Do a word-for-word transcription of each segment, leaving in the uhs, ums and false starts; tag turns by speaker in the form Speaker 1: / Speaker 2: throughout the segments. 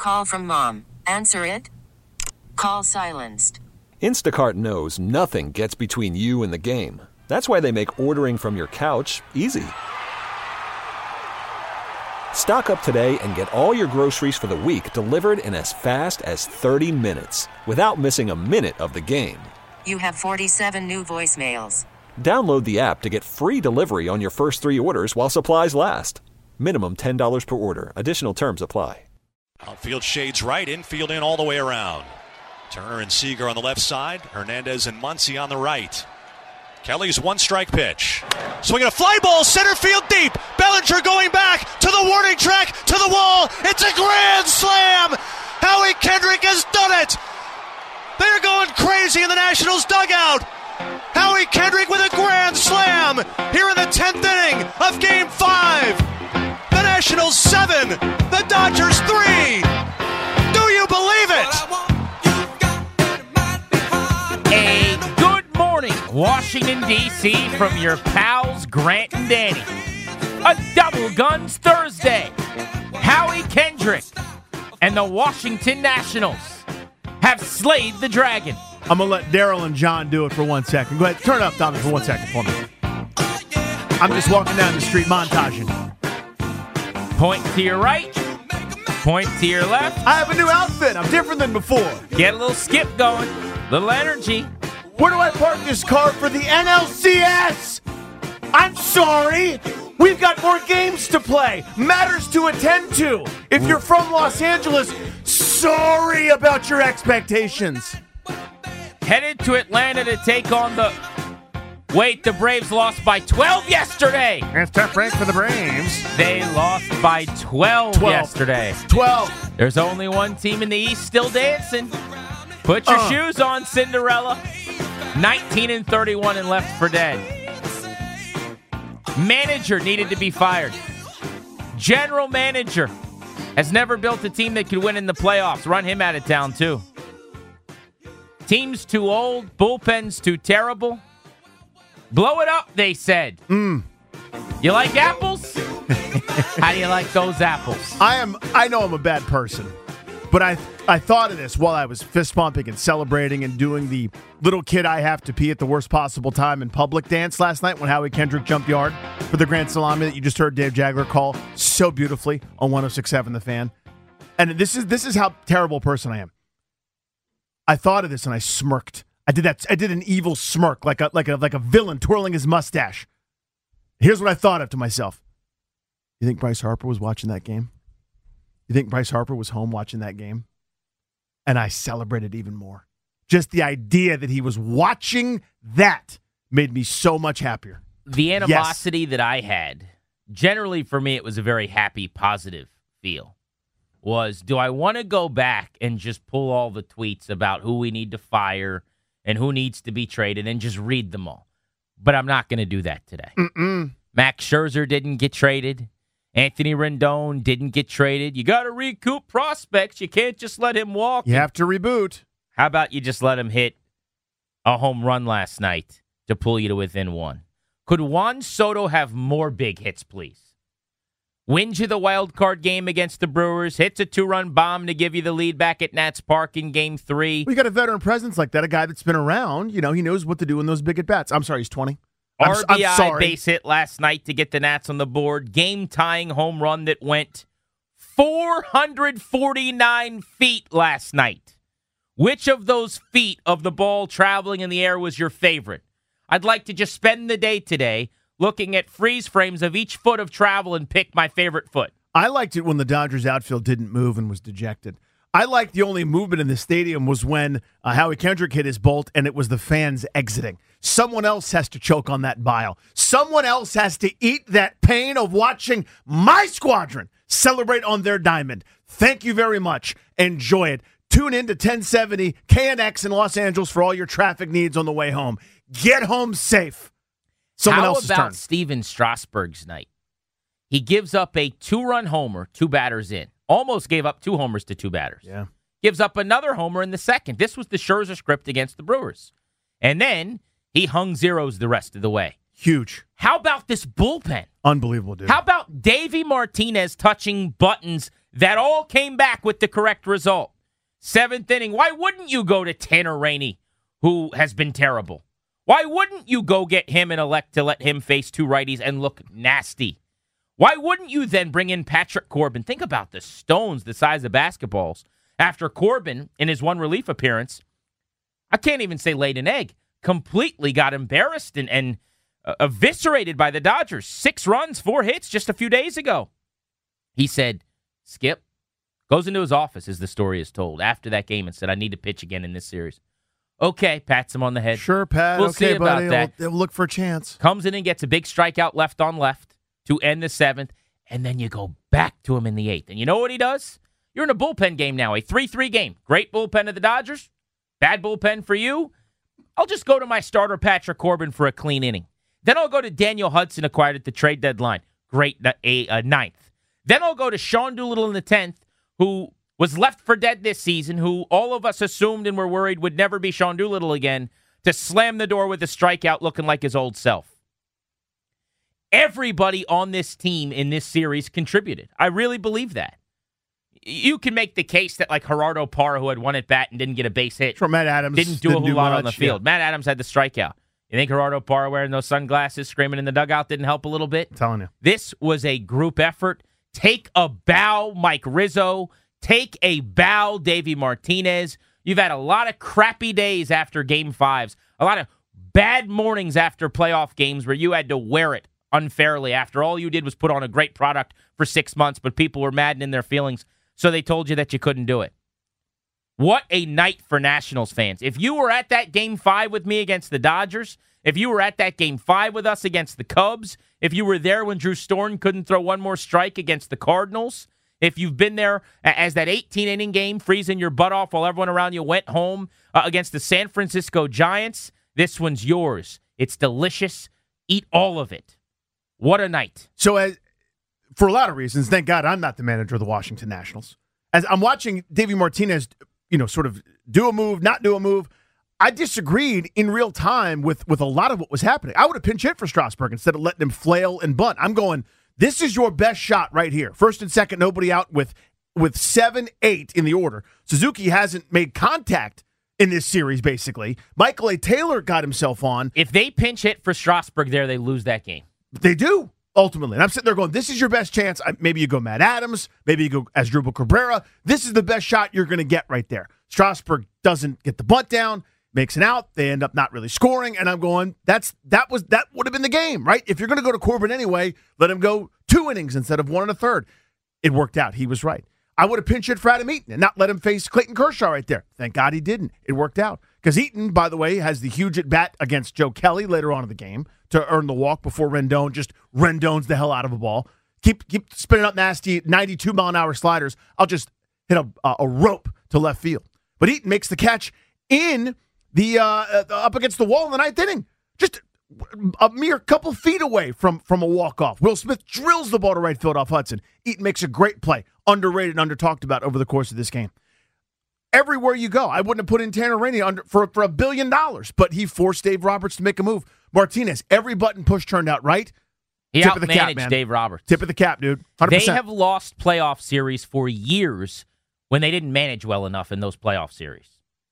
Speaker 1: call from mom. Answer it. Call silenced.
Speaker 2: Instacart knows nothing gets between you and the game. That's why they make ordering from your couch easy. Stock up today and get all your groceries for the week delivered in as fast as thirty minutes without missing a minute of the game.
Speaker 1: You have forty-seven new voicemails.
Speaker 2: Download the app to get free delivery on your first three orders while supplies last. Minimum ten dollars per order. Additional terms apply.
Speaker 3: Outfield shades right, infield in all the way around. Turner and Seager on the left side. Hernandez and Muncy on the right. Kelly's one strike pitch. Swinging a fly ball, center field deep. Bellinger going back to the warning track, to the wall. It's a grand slam. Howie Kendrick has done it. They're going crazy in the Nationals dugout. Howie Kendrick with a grand slam here in the tenth inning of Game five. The Nationals seven, the Dodgers three. Do you believe it?
Speaker 4: A good morning, Washington, D C from your pals Grant and Danny. A double guns Thursday. Howie Kendrick and the Washington Nationals have slayed the dragon.
Speaker 5: I'm going to let Daryl and John do it for one second. Go ahead, turn it up, Tommy, for one second for me. I'm just walking down the street montaging.
Speaker 4: Point to your right, point to your left.
Speaker 5: I have a new outfit. I'm different than before.
Speaker 4: Get a little skip going, little energy.
Speaker 5: Where do I park this car for the N L C S? I'm sorry. We've got more games to play, matters to attend to. If you're from Los Angeles, sorry about your expectations.
Speaker 4: Headed to Atlanta to take on the... Wait, the Braves lost by twelve yesterday.
Speaker 5: It's tough break for the Braves.
Speaker 4: They lost by twelve, twelve yesterday.
Speaker 5: twelve.
Speaker 4: There's only one team in the East still dancing. Put your uh. shoes on, Cinderella. nineteen and thirty-one and left for dead. Manager needed to be fired. General manager has never built a team that could win in the playoffs. Run him out of town, too. Team's too old. Bullpen's too terrible. Blow it up, they said.
Speaker 5: Mm.
Speaker 4: You like apples? How do you like those apples?
Speaker 5: I am. I know I'm a bad person, but I I thought of this while I was fist pumping and celebrating and doing the little kid I have to pee at the worst possible time in public dance last night when Howie Kendrick jumped yard for the grand salami that you just heard Dave Jagler call so beautifully on one oh six point seven The Fan. And this is this is how terrible a person I am. I thought of this and I smirked. I did that. I did an evil smirk, like a like a like a villain twirling his mustache. Here's what I thought of to myself. You think Bryce Harper was watching that game? You think Bryce Harper was home watching that game? And I celebrated even more. Just the idea that he was watching that made me so much happier.
Speaker 4: The animosity yes. that I had, generally for me, it was a very happy, positive feel. Was, do I want to go back and just pull all the tweets about who we need to fire and who needs to be traded and just read them all? But I'm not going to do that today.
Speaker 5: Mm-mm.
Speaker 4: Max Scherzer didn't get traded. Anthony Rendon didn't get traded. You got to recoup prospects. You can't just let him walk.
Speaker 5: You have to reboot.
Speaker 4: How about you just let him hit a home run last night to pull you to within one? Could Juan Soto have more big hits, please? Wins you the wild card game against the Brewers, hits a two-run bomb to give you the lead back at Nats Park in Game three.
Speaker 5: We got a veteran presence like that, a guy that's been around. You know, he knows what to do in those big at-bats. I'm sorry, he's twenty. I'm,
Speaker 4: R B I
Speaker 5: I'm sorry.
Speaker 4: Base hit last night to get the Nats on the board. Game-tying home run that went four hundred forty-nine feet last night. Which of those feet of the ball traveling in the air was your favorite? I'd like to just spend the day today looking at freeze frames of each foot of travel and pick my favorite foot.
Speaker 5: I liked it when the Dodgers outfield didn't move and was dejected. I liked the only movement in the stadium was when uh, Howie Kendrick hit his bolt and it was the fans exiting. Someone else has to choke on that bile. Someone else has to eat that pain of watching my squadron celebrate on their diamond. Thank you very much. Enjoy it. Tune in to ten seventy K N X in Los Angeles for all your traffic needs on the way home. Get home safe. Someone
Speaker 4: How
Speaker 5: else's
Speaker 4: about
Speaker 5: turn.
Speaker 4: Steven Strasburg's night? He gives up a two-run homer, two batters in. Almost gave up two homers to two batters.
Speaker 5: Yeah.
Speaker 4: Gives up another homer in the second. This was the Scherzer script against the Brewers. And then he hung zeros the rest of the way.
Speaker 5: Huge.
Speaker 4: How about this bullpen?
Speaker 5: Unbelievable, dude.
Speaker 4: How about Davey Martinez touching buttons that all came back with the correct result. Seventh inning, why wouldn't you go to Tanner Rainey, who has been terrible? Why wouldn't you go get him and elect to let him face two righties and look nasty? Why wouldn't you then bring in Patrick Corbin? Think about the stones the size of basketballs. After Corbin, in his one relief appearance, I can't even say laid an egg, completely got embarrassed and, and uh, eviscerated by the Dodgers. Six runs, four hits just a few days ago. He said, Skip, goes into his office, as the story is told, after that game and said, I need to pitch again in this series. Okay, pats him on the head.
Speaker 5: Sure, Pat.
Speaker 4: We'll
Speaker 5: okay,
Speaker 4: see about
Speaker 5: buddy.
Speaker 4: that.
Speaker 5: We'll, we'll look for a chance.
Speaker 4: Comes in and gets a big strikeout left on left to end the seventh, and then you go back to him in the eighth. And you know what he does? You're in a bullpen game now, a three three game. Great bullpen of the Dodgers. Bad bullpen for you. I'll just go to my starter, Patrick Corbin, for a clean inning. Then I'll go to Daniel Hudson, acquired at the trade deadline. Great a, a ninth. Then I'll go to Sean Doolittle in the tenth, who was left for dead this season, who all of us assumed and were worried would never be Sean Doolittle again, to slam the door with a strikeout looking like his old self. Everybody on this team in this series contributed. I really believe that. You can make the case that, like, Gerardo Parra, who had one at bat and didn't get a base hit,
Speaker 5: From Matt Adams,
Speaker 4: didn't do a whole lot
Speaker 5: much,
Speaker 4: on the field.
Speaker 5: Yeah.
Speaker 4: Matt Adams had the strikeout. You think Gerardo Parra wearing those sunglasses, screaming in the dugout, didn't help a little bit?
Speaker 5: I'm telling you.
Speaker 4: This was a group effort. Take a bow, Mike Rizzo. Take a bow, Davey Martinez. You've had a lot of crappy days after game fives, a lot of bad mornings after playoff games where you had to wear it unfairly after all you did was put on a great product for six months, but people were maddened in their feelings, so they told you that you couldn't do it. What a night for Nationals fans. If you were at that game five with me against the Dodgers, if you were at that game five with us against the Cubs, if you were there when Drew Storen couldn't throw one more strike against the Cardinals, if you've been there as that eighteen-inning game, freezing your butt off while everyone around you went home uh, against the San Francisco Giants, this one's yours. It's delicious. Eat all of it. What a night.
Speaker 5: So, as, for a lot of reasons, thank God I'm not the manager of the Washington Nationals. As I'm watching Davey Martinez, you know, sort of do a move, not do a move, I disagreed in real time with, with a lot of what was happening. I would have pinch hit for Strasburg instead of letting him flail and bunt. I'm going, this is your best shot right here. First and second, nobody out with with seven, eight in the order. Suzuki hasn't made contact in this series, basically. Michael A. Taylor got himself on.
Speaker 4: If they pinch hit for Strasburg there, they lose that game.
Speaker 5: They do, ultimately. And I'm sitting there going, this is your best chance. Maybe you go Matt Adams. Maybe you go Asdrubal Cabrera. This is the best shot you're going to get right there. Strasburg doesn't get the bunt down, makes an out. They end up not really scoring. And I'm going, that's that was that would have been the game, right? If you're going to go to Corbin anyway, let him go two innings instead of one and a third. It worked out. He was right. I would have pinch hit for Adam Eaton and not let him face Clayton Kershaw right there. Thank God he didn't. It worked out. Because Eaton, by the way, has the huge at-bat against Joe Kelly later on in the game to earn the walk before Rendon just Rendones the hell out of a ball. Keep keep spinning up nasty ninety-two mile an hour sliders. I'll just hit a, a, a rope to left field. But Eaton makes the catch in the uh, uh, up against the wall in the ninth inning. Just a mere couple feet away from, from a walk-off. Will Smith drills the ball to right field off Hudson. Eaton makes a great play, underrated and under-talked about over the course of this game. Everywhere you go, I wouldn't have put in Tanner Rainey under for, for a billion dollars, but he forced Dave Roberts to make a move. Martinez, every button push turned out right.
Speaker 4: He
Speaker 5: Tip of the cap,
Speaker 4: outmanaged
Speaker 5: man.
Speaker 4: Dave Roberts.
Speaker 5: Tip of the cap, dude. one hundred percent.
Speaker 4: They have lost playoff series for years when they didn't manage well enough in those playoff series.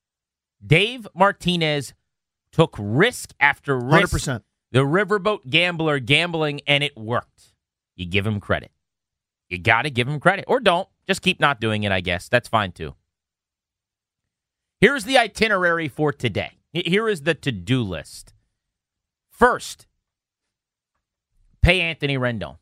Speaker 4: Dave Martinez took risk after risk.
Speaker 5: one hundred percent.
Speaker 4: The riverboat gambler gambling, and it worked. You give him credit. You got to give him credit. Or don't. Just keep not doing it, I guess. That's fine, too. Here's the itinerary for today. Here is the to-do list. First, pay Anthony Rendon.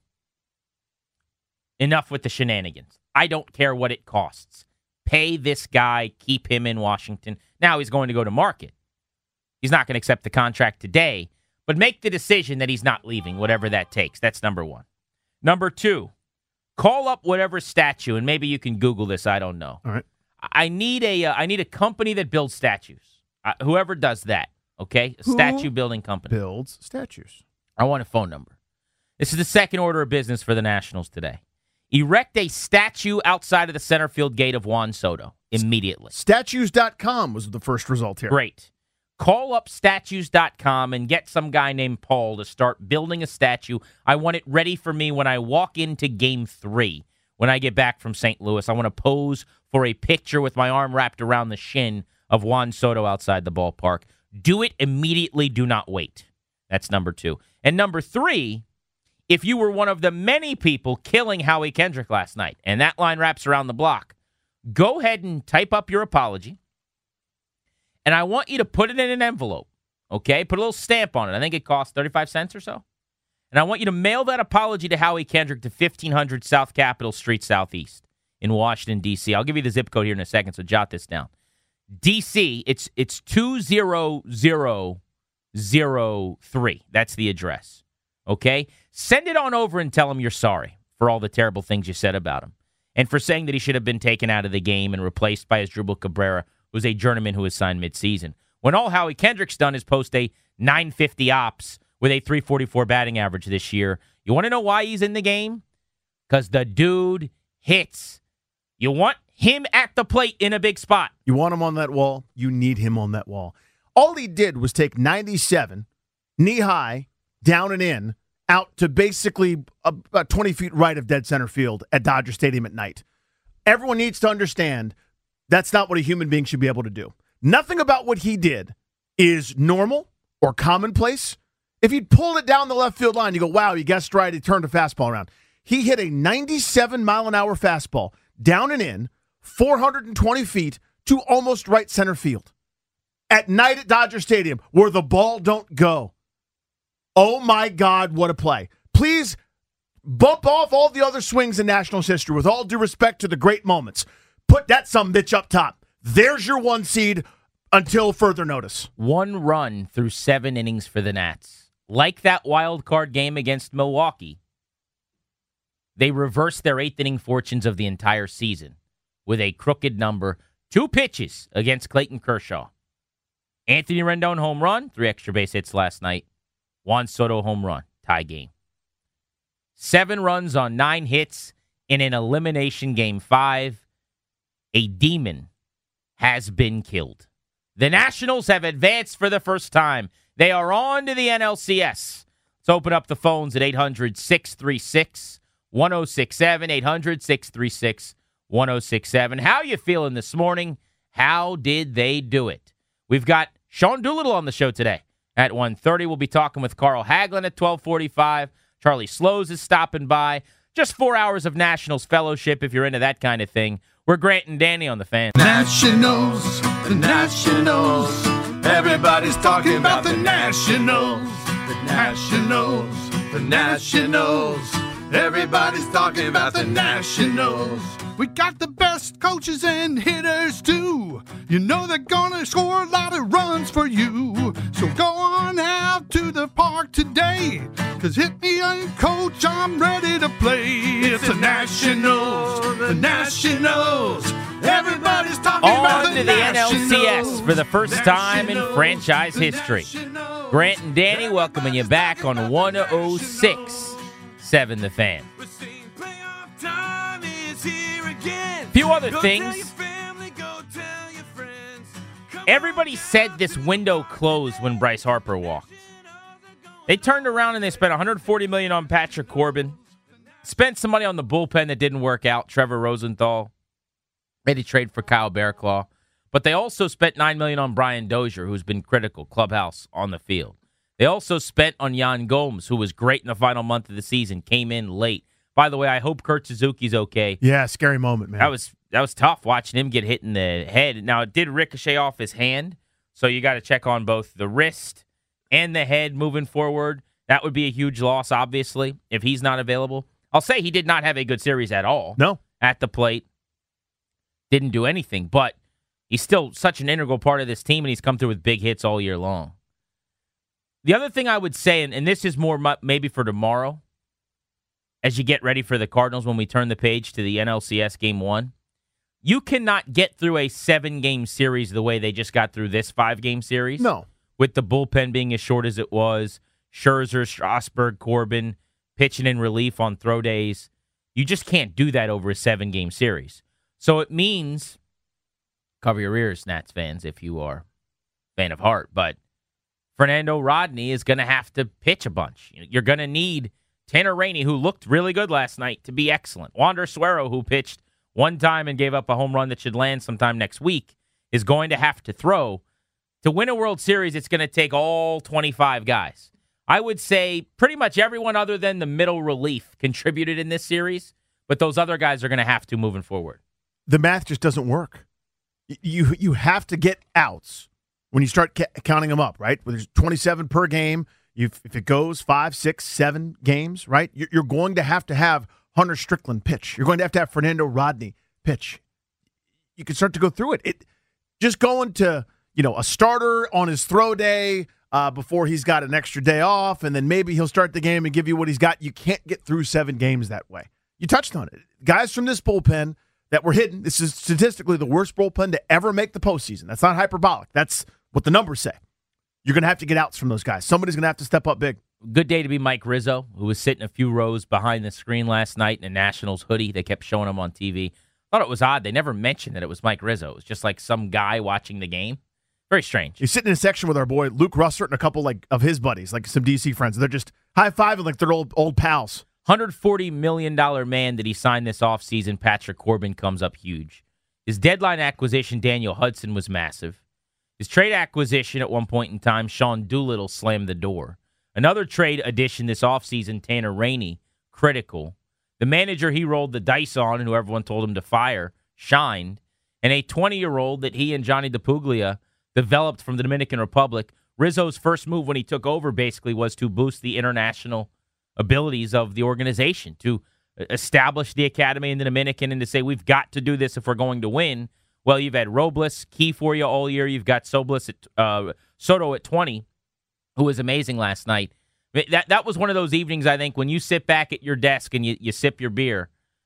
Speaker 4: Enough with the shenanigans. I don't care what it costs. Pay this guy, keep him in Washington. Now he's going to go to market. He's not going to accept the contract today, but make the decision that he's not leaving, whatever that takes. That's number one. Number two, call up whatever statue, and maybe you can Google this. I don't know.
Speaker 5: All right.
Speaker 4: I need a uh, I need a company that builds statues. Uh, whoever does that, okay? A
Speaker 5: Who
Speaker 4: statue building company.
Speaker 5: Builds statues.
Speaker 4: I want a phone number. This is the second order of business for the Nationals today. Erect a statue outside of the center field gate of Juan Soto immediately.
Speaker 5: Statues dot com was the first result here.
Speaker 4: Great. Call up statues dot com and get some guy named Paul to start building a statue. I want it ready for me when I walk into game three. when I get back from Saint Louis. I want to pose for a picture with my arm wrapped around the shin of Juan Soto outside the ballpark. Do it immediately. Do not wait. That's number two. And number three, if you were one of the many people killing Howie Kendrick last night, and that line wraps around the block, go ahead and type up your apology. And I want you to put it in an envelope, okay? Put a little stamp on it. I think it costs thirty-five cents or so. And I want you to mail that apology to Howie Kendrick to fifteen hundred South Capitol Street Southeast in Washington, D C. I'll give you the zip code here in a second, so jot this down. D C, it's it's two zero zero zero three. That's the address, okay? Send it on over and tell him you're sorry for all the terrible things you said about him and for saying that he should have been taken out of the game and replaced by Asdrubal Cabrera, who's a journeyman who was signed midseason. When all Howie Kendrick's done is post a nine fifty ops with a three forty-four batting average this year. You want to know why he's in the game? Because the dude hits. You want him at the plate in a big spot.
Speaker 5: You want him on that wall? You need him on that wall. All he did was take ninety-seven, knee high, down and in, out to basically about twenty feet right of dead center field at Dodger Stadium at night. Everyone needs to understand that's not what a human being should be able to do. Nothing about what he did is normal or commonplace. If he'd pulled it down the left field line, you go, wow, you guessed right, he turned a fastball around. He hit a ninety-seven mile an hour fastball down and in, four hundred twenty feet to almost right center field. At night at Dodger Stadium, where the ball don't go. Oh, my God, what a play. Please bump off all the other swings in Nationals history with all due respect to the great moments. Put that sumbitch up top. There's your one seed until further notice.
Speaker 4: One run through seven innings for the Nats. Like that wild card game against Milwaukee, they reversed their eighth inning fortunes of the entire season with a crooked number. Two pitches against Clayton Kershaw. Anthony Rendon home run, three extra base hits last night. Juan Soto home run, tie game. Seven runs on nine hits in an elimination game five. A demon has been killed. The Nationals have advanced for the first time. They are on to the N L C S. Let's open up the phones at eight hundred, six three six, one oh six seven, eight hundred, six three six, one oh six seven. How you feeling this morning? How did they do it? We've got Sean Doolittle on the show today at one thirty. We'll be talking with Carl Hagelin at twelve forty-five. Charlie Slows is stopping by. Just four hours of Nationals fellowship if you're into that kind of thing. We're Grant and Danny on the Fan.
Speaker 6: Nationals, the Nationals. Everybody's talking about the Nationals, the Nationals, the Nationals. Everybody's talking about the Nationals. We got the best coaches and hitters too. You know they're gonna score a lot of runs for you. So go on out to the park today, 'cause hit me on coach, I'm ready to play. It's the Nationals, the Nationals. Everybody's talking
Speaker 4: on
Speaker 6: about the
Speaker 4: to the N L C S
Speaker 6: Nationals.
Speaker 4: for the first time in franchise history. Grant and Danny welcoming you back on one oh six point seven The Fan. A few other things. Everybody said this window closed when Bryce Harper walked. They turned around and they spent one hundred forty million dollars on Patrick Corbin. Spent some money on the bullpen that didn't work out, Trevor Rosenthal. Made a trade for Kyle Bearclaw. But they also spent nine million dollars on Brian Dozier, who's been critical, clubhouse, on the field. They also spent on Yan Gomes, who was great in the final month of the season, came in late. By the way, I hope Kurt Suzuki's okay.
Speaker 5: Yeah, scary moment, man.
Speaker 4: That was that was tough watching him get hit in the head. Now, it did ricochet off his hand, so you got to check on both the wrist and the head moving forward. That would be a huge loss, obviously, if he's not available. I'll say he did not have a good series at all.
Speaker 5: No.
Speaker 4: At the plate. Didn't do anything, but he's still such an integral part of this team, and he's come through with big hits all year long. The other thing I would say, and, and this is more mu- maybe for tomorrow, as you get ready for the Cardinals when we turn the page to the N L C S Game one, you cannot get through a seven-game series the way they just got through this five-game series.
Speaker 5: No.
Speaker 4: With the bullpen being as short as it was, Scherzer, Strasburg, Corbin, pitching in relief on throw days. You just can't do that over a seven-game series. So it means, cover your ears, Nats fans, if you are a fan of heart, but Fernando Rodney is going to have to pitch a bunch. You're going to need Tanner Rainey, who looked really good last night, to be excellent. Wander Suero, who pitched one time and gave up a home run that should land sometime next week, is going to have to throw. To win a World Series, it's going to take all twenty-five guys. I would say pretty much everyone other than the middle relief contributed in this series, but those other guys are going to have to moving forward.
Speaker 5: The math just doesn't work. You you have to get outs when you start ca- counting them up, right? Well, there's twenty-seven per game. You, if it goes five, six, seven games, right, you're, you're going to have to have Hunter Strickland pitch. You're going to have to have Fernando Rodney pitch. You can start to go through it. It just going to, you know, a starter on his throw day uh, before he's got an extra day off, and then maybe he'll start the game and give you what he's got. You can't get through seven games that way. You touched on it. Guys from this bullpen that were hidden, this is statistically the worst bullpen to ever make the postseason. That's not hyperbolic. That's what the numbers say. You're going to have to get outs from those guys. Somebody's going to have to step up big.
Speaker 4: Good day to be Mike Rizzo, who was sitting a few rows behind the screen last night in a Nationals hoodie. They kept showing him on T V. I thought it was odd. They never mentioned that it was Mike Rizzo. It was just like some guy watching the game. Very strange.
Speaker 5: He's sitting in a section with our boy Luke Russert and a couple like of his buddies, like some D C friends. They're just high-fiving like they're old old pals.
Speaker 4: one hundred forty million dollars man that he signed this offseason, Patrick Corbin, comes up huge. His deadline acquisition, Daniel Hudson, was massive. His trade acquisition at one point in time, Sean Doolittle, slammed the door. Another trade addition this offseason, Tanner Rainey, critical. The manager he rolled the dice on and who everyone told him to fire, shined. And a twenty-year-old that he and Johnny DePuglia developed from the Dominican Republic. Rizzo's first move when he took over basically was to boost the international abilities of the organization, to establish the academy in the Dominican and to say we've got to do this if we're going to win. Well, you've had Robles, key for you all year. You've got Soblis at, uh, Soto at twenty, who was amazing last night. That that was one of those evenings, I think, when you sit back at your desk and you, you sip your beer.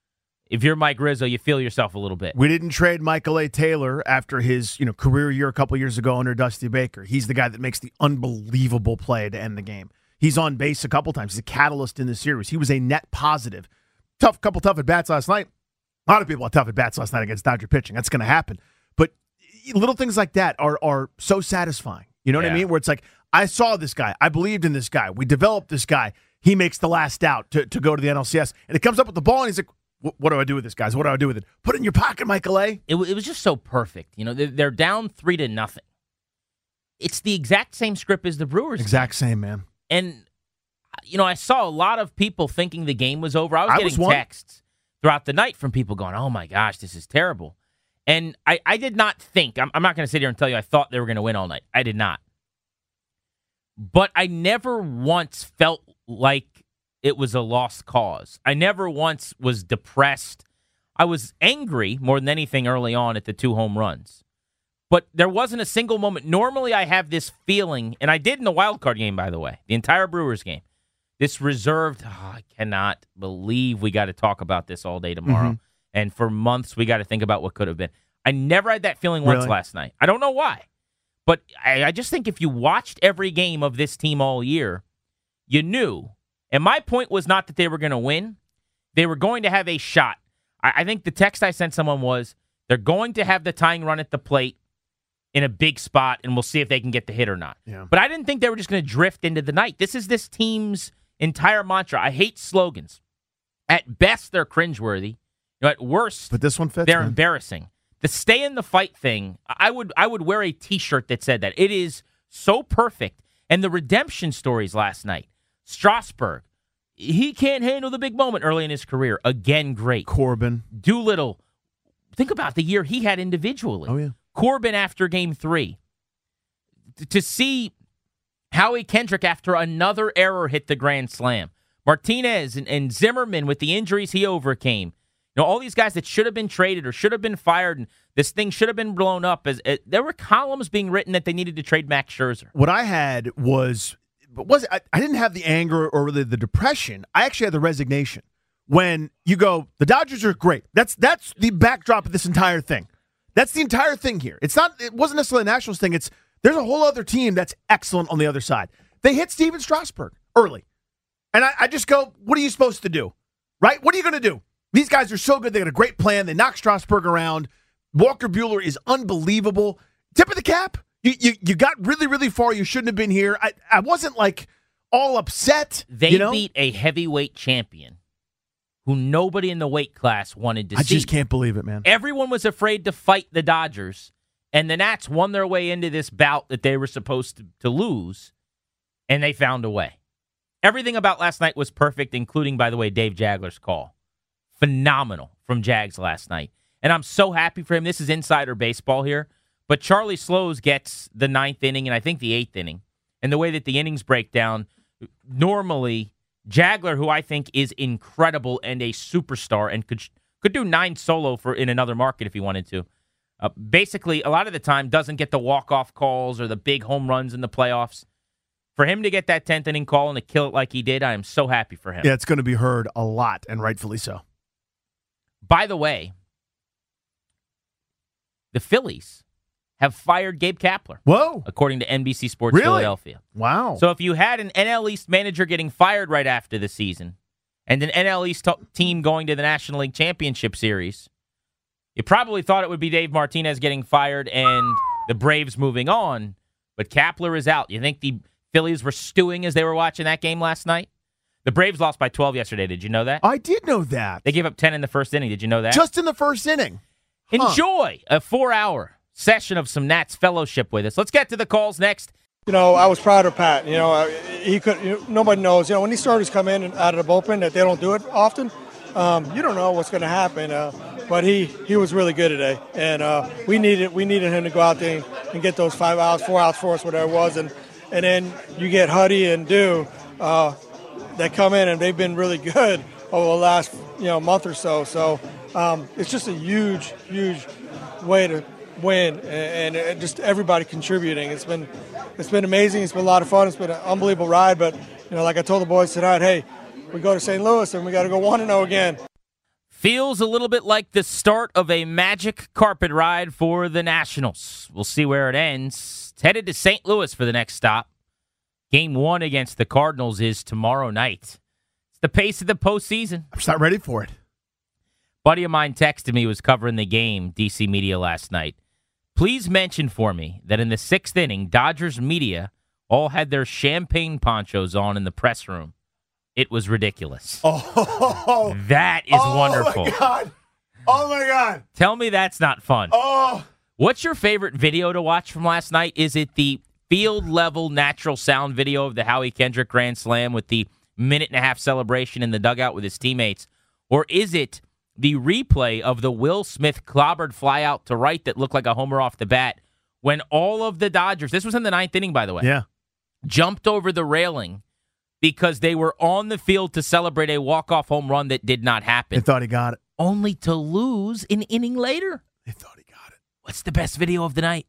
Speaker 4: If you're Mike Rizzo, you feel yourself a little bit.
Speaker 5: We didn't trade Michael A. Taylor after his you know career year a couple years ago under Dusty Baker. He's the guy that makes the unbelievable play to end the game. He's on base a couple times. He's a catalyst in the series. He was a net positive. Tough couple tough at-bats last night. A lot of people had tough at-bats last night against Dodger pitching. That's going to happen. But little things like that are are so satisfying. You know what
Speaker 4: yeah.
Speaker 5: I mean? Where it's like, I saw this guy. I believed in this guy. We developed this guy. He makes the last out to, to go to the N L C S. And it comes up with the ball, and he's like, what do I do with this, guys? What do I do with it? Put it in your pocket, Michael A.
Speaker 4: It, it was just so perfect. You know, they're, they're down three to nothing. It's the exact same script as the Brewers.
Speaker 5: Exact same, man.
Speaker 4: And, you know, I saw a lot of people thinking the game was over. I was
Speaker 5: I
Speaker 4: getting
Speaker 5: was
Speaker 4: texts throughout the night from people going, oh, my gosh, this is terrible. And I, I did not think, I'm, I'm not going to sit here and tell you I thought they were going to win all night. I did not. But I never once felt like it was a lost cause. I never once was depressed. I was angry more than anything early on at the two home runs. But there wasn't a single moment. Normally I have this feeling, and I did in the wild card game, by the way, the entire Brewers game. This reserved, oh, I cannot believe we got to talk about this all day tomorrow. Mm-hmm. And for months, we got to think about what could have been. I never had that feeling once
Speaker 5: really?
Speaker 4: last night. I don't know why. But I, I just think if you watched every game of this team all year, you knew. And my point was not that they were going to win. They were going to have a shot. I, I think the text I sent someone was, they're going to have the tying run at the plate in a big spot, and we'll see if they can get the hit or not.
Speaker 5: Yeah.
Speaker 4: But I didn't think they were just going to drift into the night. This is this team's entire mantra. I hate slogans. At best, they're cringeworthy. You know, at worst,
Speaker 5: but this one fits,
Speaker 4: they're
Speaker 5: man.
Speaker 4: embarrassing. The stay in the fight thing, I would I would wear a T-shirt that said that. It is so perfect. And the redemption stories last night. Strasburg, he can't handle the big moment early in his career. Again, great.
Speaker 5: Corbin.
Speaker 4: Doolittle, think about the year he had individually.
Speaker 5: Oh, yeah.
Speaker 4: Corbin after game three. To see Howie Kendrick after another error hit the grand slam. Martinez and, and Zimmerman with the injuries he overcame. You know, all these guys that should have been traded or should have been fired, and this thing should have been blown up. As uh, there were columns being written that they needed to trade Max Scherzer.
Speaker 5: What I had was, was I, I didn't have the anger or really the depression. I actually had the resignation. When you go, the Dodgers are great. That's that's the backdrop of this entire thing. That's the entire thing here. It's not. It wasn't necessarily a Nationals thing. It's there's a whole other team that's excellent on the other side. They hit Steven Strasburg early, and I, I just go, what are you supposed to do, right? What are you going to do? These guys are so good. They got a great plan. They knock Strasburg around. Walker Buehler is unbelievable. Tip of the cap. You you you got really, really far. You shouldn't have been here. I, I wasn't like, all upset.
Speaker 4: They
Speaker 5: you know?
Speaker 4: beat a heavyweight champion who nobody in the weight class wanted to
Speaker 5: I
Speaker 4: see.
Speaker 5: just can't believe it, man.
Speaker 4: Everyone was afraid to fight the Dodgers, and the Nats won their way into this bout that they were supposed to, to lose, and they found a way. Everything about last night was perfect, including, by the way, Dave Jagler's call. Phenomenal from Jags last night. And I'm so happy for him. This is insider baseball here. But Charlie Slows gets the ninth inning and I think the eighth inning. And the way that the innings break down, normally Jagler, who I think is incredible and a superstar and could could do nine solo for in another market if he wanted to, uh, basically a lot of the time doesn't get the walk-off calls or the big home runs in the playoffs. For him to get that tenth inning call and to kill it like he did, I am so happy for him.
Speaker 5: Yeah, it's going to be heard a lot, and rightfully so.
Speaker 4: By the way, the Phillies have fired Gabe Kapler.
Speaker 5: Whoa.
Speaker 4: According to N B C Sports
Speaker 5: Really?
Speaker 4: Philadelphia.
Speaker 5: Wow.
Speaker 4: So if you had an N L East manager getting fired right after the season and an N L East t- team going to the National League Championship Series, you probably thought it would be Dave Martinez getting fired and the Braves moving on, but Kapler is out. You think the Phillies were stewing as they were watching that game last night? The Braves lost by twelve yesterday. Did you know that?
Speaker 5: I did know that.
Speaker 4: They gave up ten in the first inning. Did you know that?
Speaker 5: Just in the first inning. Huh.
Speaker 4: Enjoy a four-hour session of some Nats fellowship with us. Let's get to the calls next.
Speaker 7: You know, I was proud of Pat. You know, uh, he could. You know, nobody knows. You know, when these starters come in and out of the bullpen, that they don't do it often. Um, you don't know what's going to happen. Uh, but he, he was really good today, and uh, we needed we needed him to go out there and, and get those five outs, four outs for us, whatever it was, and and then you get Huddy and Dew uh, that come in, and they've been really good over the last you know month or so. So um, it's just a huge, huge way to win, and, and just everybody contributing. It's been it's been amazing. It's been a lot of fun. It's been an unbelievable ride. But you know, like I told the boys tonight, hey, we go to Saint Louis and we got to go one and zero again.
Speaker 4: Feels a little bit like the start of a magic carpet ride for the Nationals. We'll see where it ends. It's headed to Saint Louis for the next stop. Game one against the Cardinals is tomorrow night. It's the pace of the postseason.
Speaker 5: I'm just not ready for it.
Speaker 4: Buddy of mine texted me, was covering the game, D C Media, last night. Please mention for me that in the sixth inning, Dodgers media all had their champagne ponchos on in the press room. It was ridiculous.
Speaker 5: Oh,
Speaker 4: that is
Speaker 5: oh
Speaker 4: wonderful.
Speaker 5: Oh, my God. Oh, my God.
Speaker 4: Tell me that's not fun.
Speaker 5: Oh.
Speaker 4: What's your favorite video to watch from last night? Is it the field-level natural sound video of the Howie Kendrick Grand Slam with the minute-and-a-half celebration in the dugout with his teammates? Or is it the replay of the Will Smith clobbered fly out to right that looked like a homer off the bat when all of the Dodgers, this was in the ninth inning, by the way,
Speaker 5: yeah,
Speaker 4: jumped over the railing because they were on the field to celebrate a walk-off home run that did not happen.
Speaker 5: They thought he got it.
Speaker 4: Only to lose an inning later.
Speaker 5: They thought he got it.
Speaker 4: What's the best video of the night?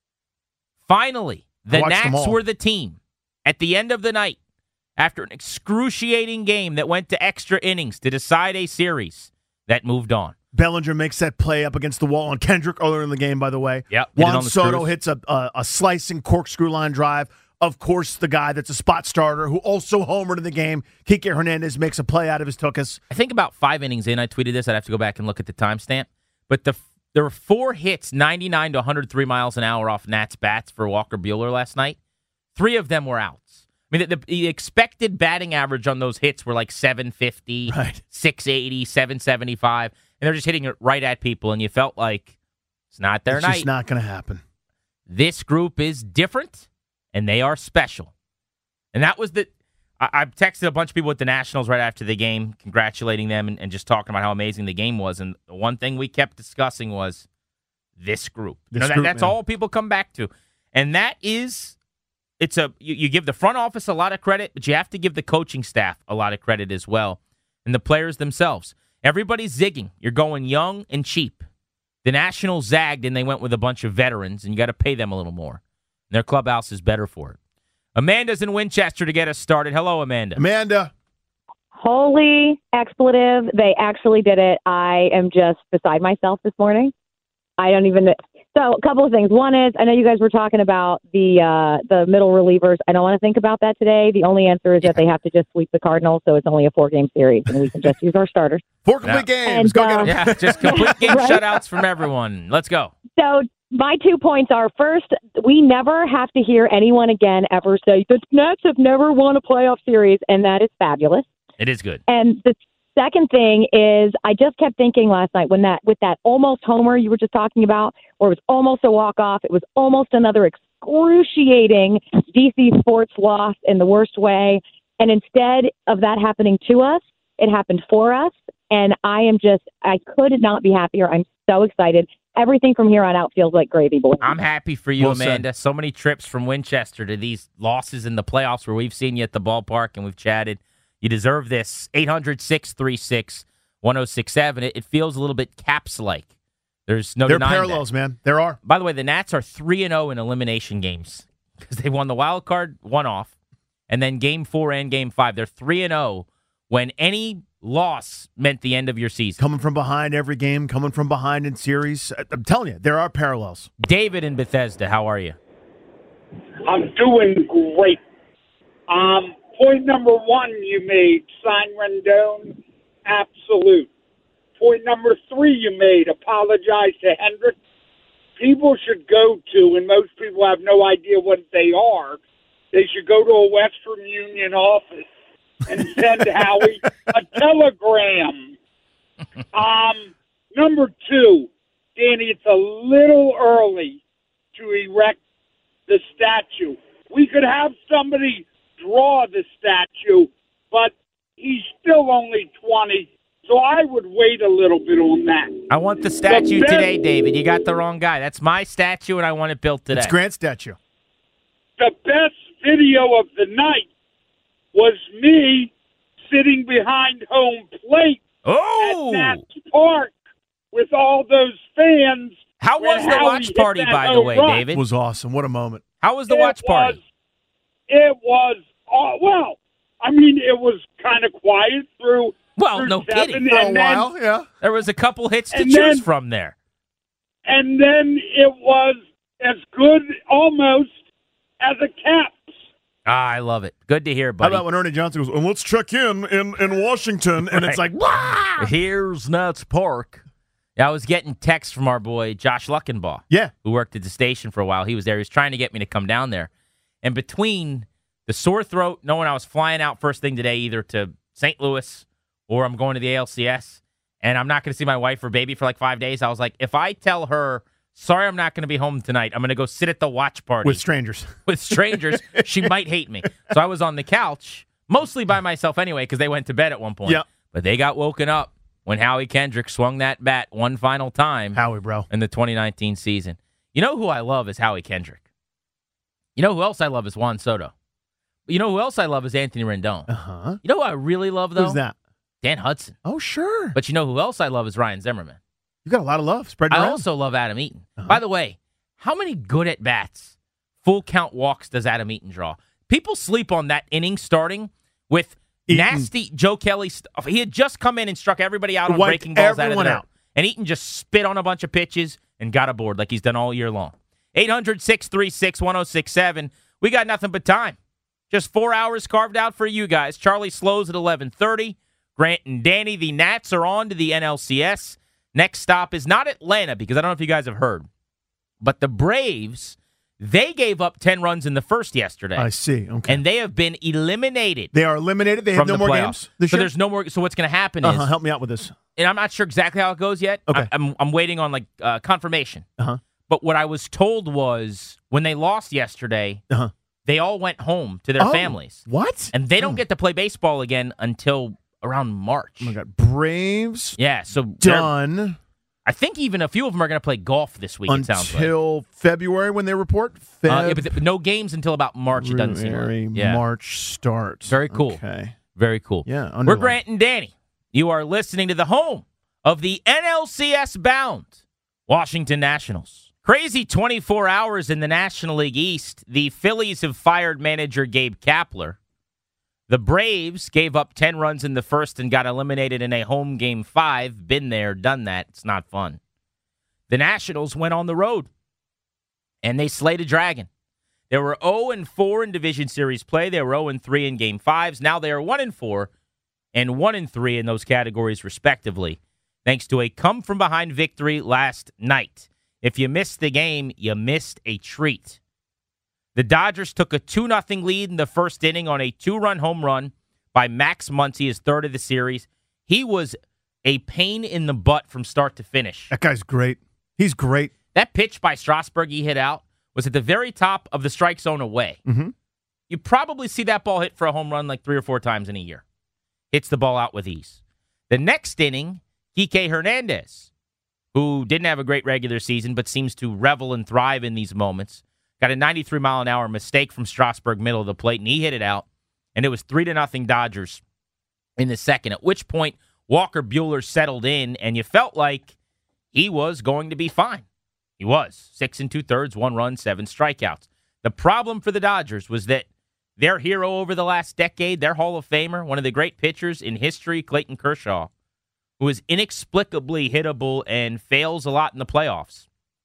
Speaker 4: Finally, the Nats were the team at the end of the night, after an excruciating game that went to extra innings to decide a series, that moved on.
Speaker 5: Bellinger makes that play up against the wall on Kendrick earlier in the game, by the way.
Speaker 4: Yep.
Speaker 5: Juan Soto hits a, a, a slicing corkscrew line drive. Of course, the guy that's a spot starter who also homered in the game, Kike Hernandez, makes a play out of his tuchus.
Speaker 4: I think about five innings in, I tweeted this. I'd have to go back and look at the timestamp. But the there were four hits, ninety-nine to one hundred three miles an hour off Nats bats for Walker Buehler last night. Three of them were outs. I mean, the, the expected batting average on those hits were like seven fifty,
Speaker 5: right.
Speaker 4: six eighty, seven seventy-five, and they're just hitting it right at people, and you felt like it's not their
Speaker 5: it's
Speaker 4: night.
Speaker 5: It's just not going to happen.
Speaker 4: This group is different, and they are special. And that was the I, I texted a bunch of people with the Nationals right after the game, congratulating them and, and just talking about how amazing the game was. And the one thing we kept discussing was this group.
Speaker 5: This
Speaker 4: you know, that,
Speaker 5: group,
Speaker 4: that's
Speaker 5: man.
Speaker 4: all people come back to. And that is, it's a you, you give the front office a lot of credit, but you have to give the coaching staff a lot of credit as well. And the players themselves. Everybody's zigging. You're going young and cheap. The Nationals zagged, and they went with a bunch of veterans, and you got to pay them a little more. And their clubhouse is better for it. Amanda's in Winchester to get us started. Hello, Amanda.
Speaker 5: Amanda.
Speaker 8: Holy expletive. They actually did it. I am just beside myself this morning. I don't even – so a couple of things. One is I know you guys were talking about the uh, the middle relievers. I don't want to think about that today. The only answer is that they have to just sweep the Cardinals, so it's only a four-game series, and we can just use our starters.
Speaker 5: Four complete
Speaker 4: yeah.
Speaker 5: games.
Speaker 8: And,
Speaker 5: go
Speaker 8: uh,
Speaker 5: get them.
Speaker 4: Yeah, just complete game
Speaker 8: right?
Speaker 4: shutouts from everyone. Let's go.
Speaker 8: So my two points are, first, we never have to hear anyone again ever say, the Nets have never won a playoff series, and that is fabulous.
Speaker 4: It is good.
Speaker 8: And the second thing is, I just kept thinking last night when that with that almost homer you were just talking about, or it was almost a walk-off, it was almost another excruciating D C sports loss in the worst way. And instead of that happening to us, it happened for us. And I am just, I could not be happier. I'm so excited. Everything from here on out feels like gravy, boy.
Speaker 4: I'm happy for you,
Speaker 5: Well
Speaker 4: Amanda.
Speaker 5: said.
Speaker 4: So many trips from Winchester to these losses in the playoffs where we've seen you at the ballpark and we've chatted. You deserve this. eight hundred, six three six, one oh six seven. It, it feels a little bit Caps-like. There's no
Speaker 5: There are
Speaker 4: denying
Speaker 5: parallels,
Speaker 4: that.
Speaker 5: man. There are.
Speaker 4: By the way, the Nats are three and oh in elimination games because they won the wild card one-off, and then game four and game five. They're three and oh when any loss meant the end of your season.
Speaker 5: Coming from behind every game, coming from behind in series. I- I'm telling you, there are parallels.
Speaker 4: David in Bethesda, how are you?
Speaker 9: I'm doing great. Um, point number one you made, sign Rendon, absolute. Point number three you made, apologize to Hendrick. People should go to, and most people have no idea what they are, they should go to a Western Union office and send Howie a telegram. Um, number two, Danny, it's a little early to erect the statue. We could have somebody draw the statue, but he's still only twenty, so I would wait a little bit on that.
Speaker 4: I want the statue
Speaker 9: The best-
Speaker 4: today, David. You got the wrong guy. That's my statue, and I want it built today.
Speaker 5: It's Grant's statue.
Speaker 9: The best video of the night was me sitting behind home plate
Speaker 4: Oh!
Speaker 9: at Nats Park with all those fans.
Speaker 4: How
Speaker 9: when
Speaker 4: was the
Speaker 9: Howie
Speaker 4: watch
Speaker 9: hit
Speaker 4: party,
Speaker 9: that
Speaker 4: by the
Speaker 9: home
Speaker 4: way,
Speaker 9: run.
Speaker 4: David?
Speaker 5: It was awesome. What a moment.
Speaker 4: How was the
Speaker 9: It
Speaker 4: watch party?
Speaker 9: was- It was, uh, well, I mean, it was kind of quiet through.
Speaker 4: Well,
Speaker 9: through
Speaker 4: no
Speaker 9: seven,
Speaker 4: kidding.
Speaker 5: For a
Speaker 9: and then,
Speaker 5: while, yeah.
Speaker 4: There was a couple hits to
Speaker 9: And
Speaker 4: choose
Speaker 9: then-
Speaker 4: from there.
Speaker 9: And then it was as good, almost, as a Caps.
Speaker 4: Ah, I love it. Good to hear,
Speaker 5: How
Speaker 4: buddy.
Speaker 5: about when Ernie Johnson goes, and let's check in in, in Washington, and it's like,
Speaker 4: Right.
Speaker 5: wow!
Speaker 4: Here's Nats Park. Yeah, I was getting texts from our boy Josh Luckenbaugh,
Speaker 5: Yeah.
Speaker 4: who worked at the station for a while. He was there. He was trying to get me to come down there. And between the sore throat, knowing I was flying out first thing today, either to Saint Louis or I'm going to the A L C S, and I'm not going to see my wife or baby for like five days, I was like, if I tell her, sorry, I'm not going to be home tonight, I'm going to go sit at the watch party
Speaker 5: With strangers.
Speaker 4: with strangers, she might hate me. So I was on the couch, mostly by myself anyway, because they went to bed at one point.
Speaker 5: Yep.
Speaker 4: But they got woken up when Howie Kendrick swung that bat one final time
Speaker 5: Howie, bro.
Speaker 4: in the twenty nineteen season. You know who I love is Howie Kendrick. You know who else I love is Juan Soto. You know who else I love is Anthony Rendon.
Speaker 5: Uh-huh.
Speaker 4: You know who I really love, though?
Speaker 5: Who's that?
Speaker 4: Dan Hudson.
Speaker 5: Oh, sure.
Speaker 4: But you know who else I love is Ryan Zimmerman.
Speaker 5: You got a lot of love. Spread it
Speaker 4: I
Speaker 5: around.
Speaker 4: also love Adam Eaton.
Speaker 5: Uh-huh.
Speaker 4: By the way, how many good at bats, full count walks does Adam Eaton draw? People sleep on that inning starting with
Speaker 5: Eaton.
Speaker 4: nasty Joe Kelly stuff. He had just come in and struck everybody out on
Speaker 5: Wiped
Speaker 4: breaking balls out of the
Speaker 5: everyone
Speaker 4: dirt.
Speaker 5: out.
Speaker 4: And Eaton just spit on a bunch of pitches and got aboard like he's done all year long. eight hundred, six three six, one oh six seven. We got nothing but time. Just four hours carved out for you guys. Charlie slows at eleven thirty. Grant and Danny, the Nats are on to the N L C S. Next stop is not Atlanta, because I don't know if you guys have heard, but the Braves, they gave up ten runs in the first yesterday.
Speaker 5: I see. Okay.
Speaker 4: And they have been eliminated
Speaker 5: they are eliminated. They have
Speaker 4: from
Speaker 5: no
Speaker 4: the
Speaker 5: more
Speaker 4: playoffs.
Speaker 5: games this
Speaker 4: so
Speaker 5: year?
Speaker 4: there's no more. So what's going to happen
Speaker 5: Uh-huh.
Speaker 4: is,
Speaker 5: Help me out with this.
Speaker 4: and I'm not sure exactly how it goes yet.
Speaker 5: Okay.
Speaker 4: I, I'm I'm waiting on like uh, confirmation.
Speaker 5: Uh-huh.
Speaker 4: But what I was told was when they lost yesterday,
Speaker 5: Uh-huh.
Speaker 4: they all went home to their
Speaker 5: Oh,
Speaker 4: families,
Speaker 5: What?
Speaker 4: and they don't
Speaker 5: Oh.
Speaker 4: get to play baseball again until around March.
Speaker 5: Oh, my God. Braves
Speaker 4: Yeah, so they're-
Speaker 5: done
Speaker 4: I think even a few of them are going to play golf this week. It sounds like.
Speaker 5: until February when they report. Feb-
Speaker 4: Uh, yeah, but th- no games until about March. It doesn't seem
Speaker 5: February,
Speaker 4: like. Yeah.
Speaker 5: March starts.
Speaker 4: Very cool.
Speaker 5: Okay.
Speaker 4: Very cool.
Speaker 5: Yeah.
Speaker 4: We're
Speaker 5: underline.
Speaker 4: Grant and Danny. You are listening to the home of the N L C S bound Washington Nationals. Crazy twenty-four hours in the National League East. The Phillies have fired manager Gabe Kapler. The Braves gave up ten runs in the first and got eliminated in a home game five. Been there, done that. It's not fun. The Nationals went on the road, and they slayed a dragon. They were oh and four in division series play. They were oh and three in game fives. Now they are one and four and one and three in those categories, respectively, thanks to a come-from-behind victory last night. If you missed the game, you missed a treat. The Dodgers took a two nothing lead in the first inning on a two-run home run by Max Muncy, his third of the series. He was a pain in the butt from start to finish.
Speaker 5: That guy's great. He's great.
Speaker 4: That pitch by Strasburg he hit out was at the very top of the strike zone away.
Speaker 5: Mm-hmm.
Speaker 4: You probably see that ball hit for a home run like three or four times in a year. Hits the ball out with ease. The next inning, Kike Hernandez, who didn't have a great regular season but seems to revel and thrive in these moments, got a ninety-three mile an hour mistake from Strasburg, middle of the plate, and he hit it out. And it was three to nothing Dodgers in the second, at which point Walker Buehler settled in, and you felt like he was going to be fine. He was. Six and two-thirds, one run, seven strikeouts. The problem for the Dodgers was that their hero over the last decade, their Hall of Famer, one of the great pitchers in history, Clayton Kershaw, who is inexplicably hittable and fails a lot in the playoffs,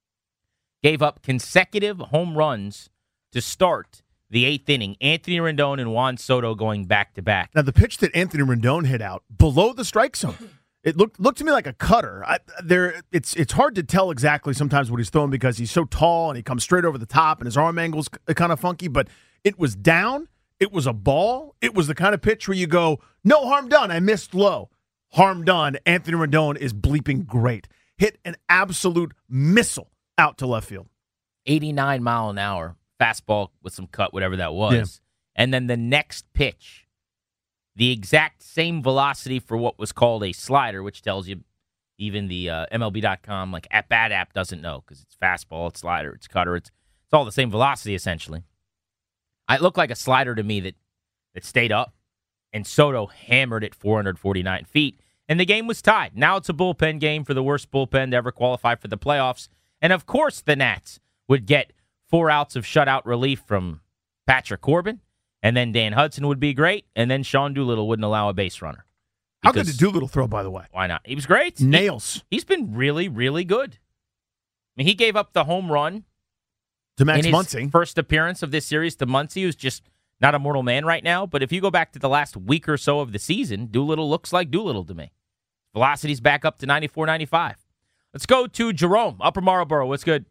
Speaker 4: gave up consecutive home runs to start the eighth inning. Anthony Rendon and Juan Soto going back-to-back.
Speaker 5: Now, the pitch that Anthony Rendon hit out below the strike zone, it looked looked to me like a cutter. I, there, it's it's hard to tell exactly sometimes what he's throwing because he's so tall and he comes straight over the top and his arm angle's kind of funky, but it was down. It was a ball. It was the kind of pitch where you go, no harm done. I missed low. Harm done. Anthony Rendon is bleeping great. Hit an absolute missile out to left field.
Speaker 4: eighty-nine mile an hour. Fastball with some cut, whatever that was. Yeah. And then the next pitch, the exact same velocity for what was called a slider, which tells you even the uh, M L B dot com, like at Bat app doesn't know because it's fastball, it's slider, it's cutter, it's it's all the same velocity essentially. It looked like a slider to me that, that stayed up, and Soto hammered it four hundred forty-nine feet, and the game was tied. Now it's a bullpen game for the worst bullpen to ever qualify for the playoffs, and of course the Nats would get four outs of shutout relief from Patrick Corbin, and then Dan Hudson would be great, and then Sean Doolittle wouldn't allow a base runner.
Speaker 5: How good did Doolittle throw, by the way?
Speaker 4: Why not? He was great.
Speaker 5: Nails.
Speaker 4: He, he's been really, really good. I mean, he gave up the home run
Speaker 5: to Max
Speaker 4: in his
Speaker 5: Muncy.
Speaker 4: First appearance of this series to Muncy, who's just not a mortal man right now. But if you go back to the last week or so of the season, Doolittle looks like Doolittle to me. Velocity's back up to ninety-four, ninety-five. Let's go to Jerome, Upper Marlboro. What's good?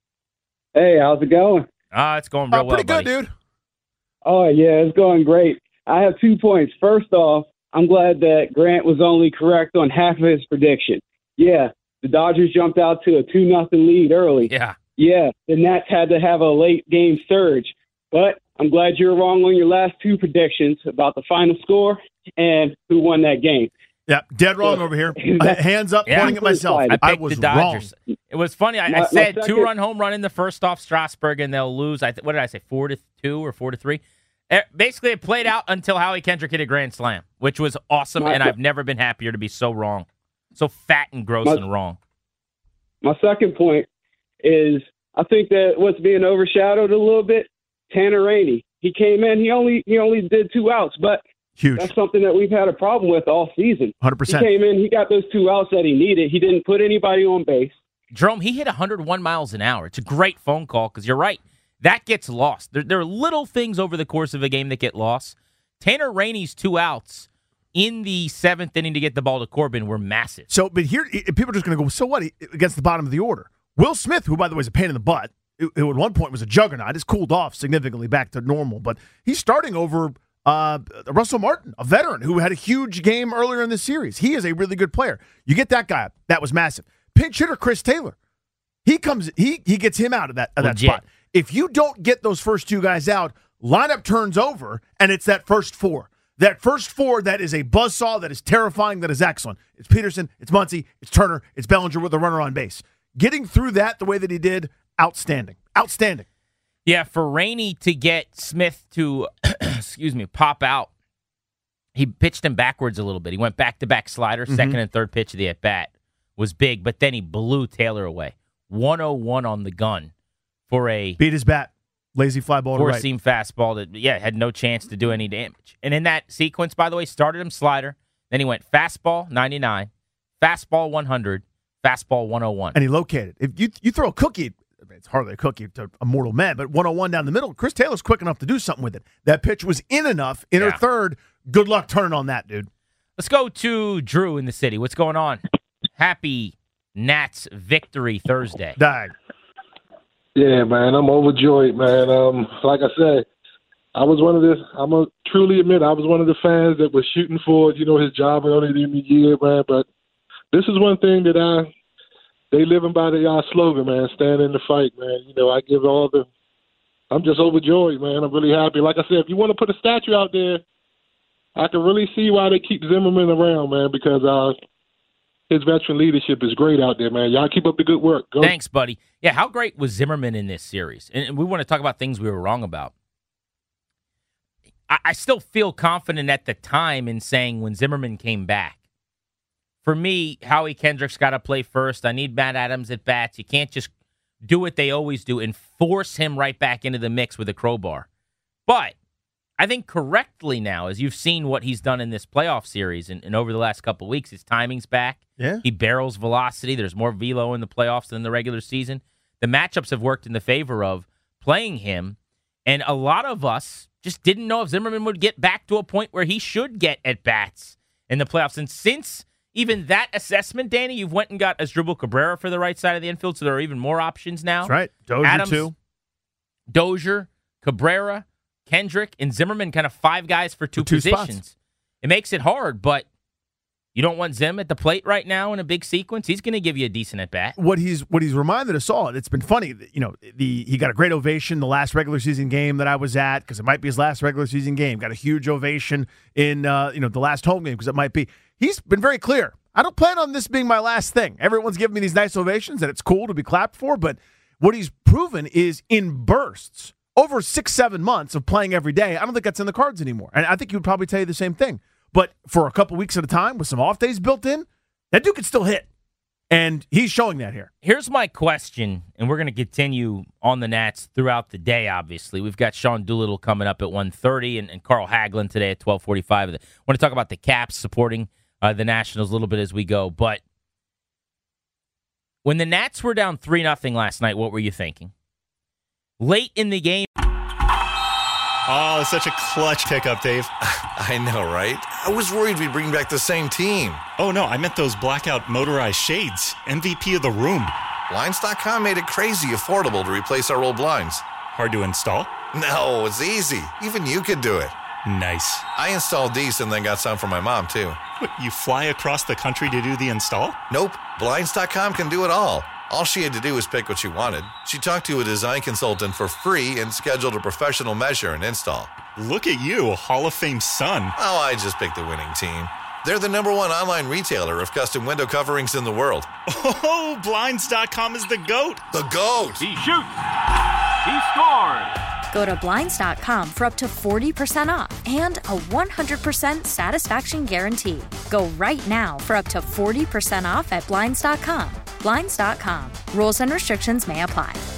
Speaker 10: Hey, how's it going?
Speaker 4: Ah, uh, it's going real
Speaker 5: oh, pretty
Speaker 4: well,
Speaker 5: good,
Speaker 4: buddy.
Speaker 5: dude.
Speaker 10: Oh, yeah, it's going great. I have two points. First off, I'm glad that Grant was only correct on half of his prediction. Yeah, the Dodgers jumped out to a two nothing lead early.
Speaker 4: Yeah.
Speaker 10: Yeah, the Nats had to have a late game surge. But I'm glad you were wrong on your last two predictions about the final score and who won that game.
Speaker 5: Yeah, dead wrong so, over here. Hands up,
Speaker 4: yeah,
Speaker 5: pointing at myself.
Speaker 4: I,
Speaker 5: I
Speaker 4: picked
Speaker 5: was
Speaker 4: the Dodgers.
Speaker 5: wrong.
Speaker 4: It was funny. I,
Speaker 10: my,
Speaker 4: I said
Speaker 10: second,
Speaker 4: two-run home run in the first off Strasburg, and they'll lose. I th- what did I say? Four to two or four to three. Basically, it played out until Howie Kendrick hit a grand slam, which was awesome, my, and I've never been happier to be so wrong, so fat and gross
Speaker 10: my,
Speaker 4: and wrong.
Speaker 10: My second point is I think that what's being overshadowed a little bit, Tanner Rainey. He came in. He only he only did two outs, but
Speaker 5: huge.
Speaker 10: That's something that we've had a problem with all season.
Speaker 5: one hundred percent.
Speaker 10: He came in. He got those two outs that he needed. He didn't put anybody on base.
Speaker 4: Jerome, he hit one hundred one miles an hour. It's a great phone call because you're right. That gets lost. There, there are little things over the course of a game that get lost. Tanner Rainey's two outs in the seventh inning to get the ball to Corbin were massive.
Speaker 5: So, but here, people are just going to go, so what? He, against the bottom of the order. Will Smith, who, by the way, is a pain in the butt, who at one point was a juggernaut, has cooled off significantly back to normal, but he's starting over uh, Russell Martin, a veteran who had a huge game earlier in the series. He is a really good player. You get that guy up. That was massive. Pinch hitter Chris Taylor. He comes. He he gets him out of that, of that spot. If you don't get those first two guys out, lineup turns over, and it's that first four. That first four that is a buzzsaw, that is terrifying, that is excellent. It's Peterson, it's Muncy, it's Turner, it's Bellinger with a runner on base. Getting through that the way that he did, outstanding. Outstanding.
Speaker 4: Yeah, for Rainey to get Smith to, excuse me, pop out, he pitched him backwards a little bit. He went back-to-back slider, mm-hmm. second and third pitch of the at-bat was big, but then he blew Taylor away. one oh one on the gun for a
Speaker 5: beat his bat, lazy fly ball to right.
Speaker 4: Four-seam fastball that, yeah, had no chance to do any damage. And in that sequence, by the way, started him slider, then he went fastball ninety-nine, fastball one hundred, fastball one oh one.
Speaker 5: And he located. If you you throw a cookie, it's hardly a cookie to a mortal man, but one oh one down the middle, Chris Taylor's quick enough to do something with it. That pitch was in enough, inner yeah. third. Good luck turning on that, dude.
Speaker 4: Let's go to Drew in the city. What's going on? Happy Nats victory Thursday.
Speaker 5: Dag.
Speaker 11: Yeah, man, I'm overjoyed, man. Um, like I said, I was one of the, I'm going to truly admit, I was one of the fans that was shooting for, you know, his job earlier in the year, man. But this is one thing that I, they living by the uh, slogan, man, stand in the fight, man. You know, I give all the, I'm just overjoyed, man. I'm really happy. Like I said, if you want to put a statue out there, I can really see why they keep Zimmerman around, man, because uh, his veteran leadership is great out there, man. Y'all keep up the good work. Go.
Speaker 4: Thanks, buddy. Yeah, how great was Zimmerman in this series? And we want to talk about things we were wrong about. I, I still feel confident at the time in saying when Zimmerman came back. For me, Howie Kendrick's got to play first. I need Matt Adams at bats. You can't just do what they always do and force him right back into the mix with a crowbar. But I think correctly now, as you've seen what he's done in this playoff series and, and over the last couple of weeks, his timing's back.
Speaker 5: Yeah.
Speaker 4: He barrels velocity. There's more velo in the playoffs than the regular season. The matchups have worked in the favor of playing him, and a lot of us just didn't know if Zimmerman would get back to a point where he should get at-bats in the playoffs. And since even that assessment, Danny, you've went and got Asdrubal Cabrera for the right side of the infield, so there are even more options now.
Speaker 5: That's right. Dozier,
Speaker 4: Adams,
Speaker 5: too.
Speaker 4: Dozier, Cabrera, Kendrick, and Zimmerman, kind of five guys for two,
Speaker 5: for two
Speaker 4: positions.
Speaker 5: Spots.
Speaker 4: It makes it hard, but you don't want Zim at the plate right now in a big sequence. He's going to give you a decent at-bat.
Speaker 5: What he's what he's reminded us all, it's been funny, you know, the he got a great ovation the last regular season game that I was at, because it might be his last regular season game. Got a huge ovation in, uh, you know, the last home game, because it might be. He's been very clear. I don't plan on this being my last thing. Everyone's giving me these nice ovations, and it's cool to be clapped for, but what he's proven is in bursts. Over six, seven months of playing every day, I don't think that's in the cards anymore. And I think he would probably tell you the same thing. But for a couple weeks at a time with some off days built in, that dude could still hit. And he's showing that here.
Speaker 4: Here's my question, and we're going to continue on the Nats throughout the day, obviously. We've got Sean Doolittle coming up at one thirty and, and Carl Hagelin today at twelve forty-five. I want to talk about the Caps supporting uh, the Nationals a little bit as we go. But when the Nats were down three nothing last night, what were you thinking? Late in the game.
Speaker 12: Oh, such a clutch pickup, Dave.
Speaker 13: I know, right? I was worried we'd bring back the same team.
Speaker 12: Oh, no, I meant those blackout motorized shades. M V P of the room.
Speaker 13: Blinds dot com made it crazy affordable to replace our old blinds.
Speaker 12: Hard to install?
Speaker 13: No, it's easy. Even you could do it.
Speaker 12: Nice.
Speaker 13: I installed these and then got some for my mom, too.
Speaker 12: What, you fly across the country to do the install?
Speaker 13: Nope. Blinds dot com can do it all. All she had to do was pick what she wanted. She talked to a design consultant for free and scheduled a professional measure and install.
Speaker 12: Look at you, a Hall of Fame son.
Speaker 13: Oh, I just picked the winning team. They're the number one online retailer of custom window coverings in the world.
Speaker 12: Oh, Blinds dot com is the GOAT.
Speaker 13: The GOAT.
Speaker 14: He shoots. He scores.
Speaker 15: Go to Blinds dot com for up to forty percent off and a one hundred percent satisfaction guarantee. Go right now for up to forty percent off at Blinds dot com. Blinds dot com. Rules and restrictions may apply.